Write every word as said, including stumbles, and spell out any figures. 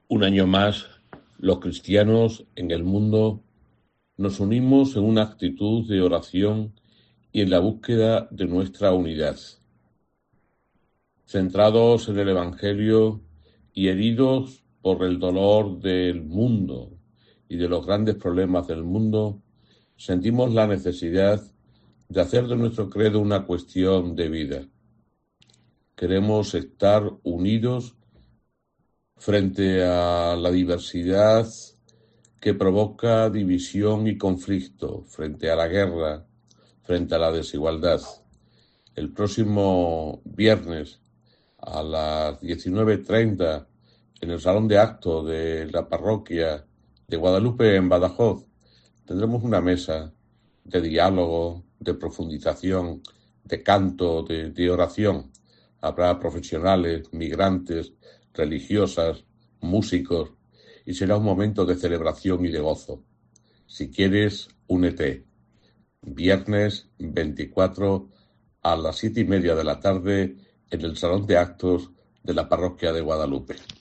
Un año más, los cristianos en el mundo nos unimos en una actitud de oración y en la búsqueda de nuestra unidad. Centrados en el Evangelio y heridos por el dolor del mundo y de los grandes problemas del mundo, sentimos la necesidad de hacer de nuestro credo una cuestión de vida. Queremos estar unidos frente a la diversidad que provoca división y conflicto, frente a la guerra, frente a la desigualdad. El próximo viernes a las diecinueve treinta en el Salón de Actos de la Parroquia de Guadalupe en Badajoz tendremos una mesa de diálogo, de profundización, de canto, de, de oración. Habrá profesionales, migrantes, religiosas, músicos, y será un momento de celebración y de gozo. Si quieres, únete. Viernes veinticuatro a las siete y media de la tarde en el Salón de Actos de la Parroquia de Guadalupe.